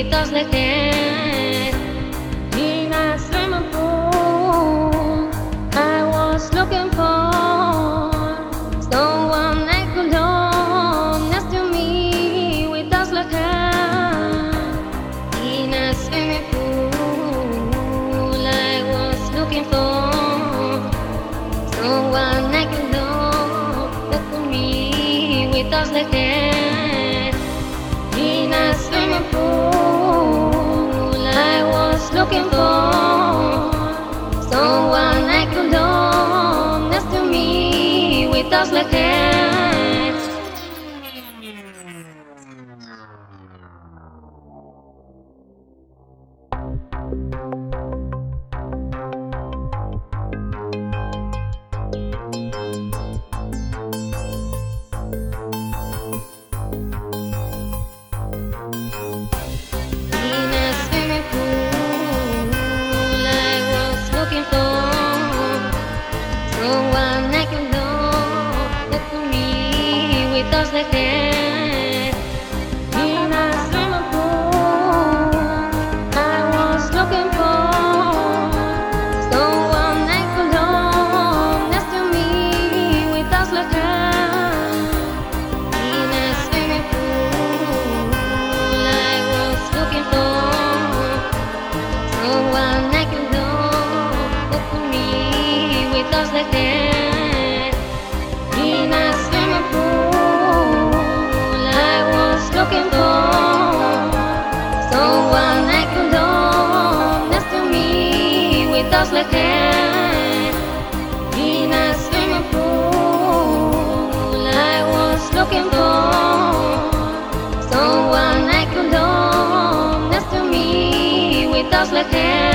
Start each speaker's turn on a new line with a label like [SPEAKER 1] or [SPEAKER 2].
[SPEAKER 1] with us like that. In a swimming pool, I was looking for someone I could hold next to me with us like that. In a swimming pool, I was looking for someone I could hold next to me with us like that. In a swimming pool, I was looking for someone I could hold next to me with us like that. In a swimming pool, I was looking for someone I could hold next to me with us like that. In a swimming pool, I was looking for someone I could hold next to me with us like that. In a swimming pool, I was looking for someone I could hold next to me with us like that. In a swimming pool, I was looking for someone I could hold next to me with us like that. In a swimming pool, I was looking for someone I could hold next to me with us like that.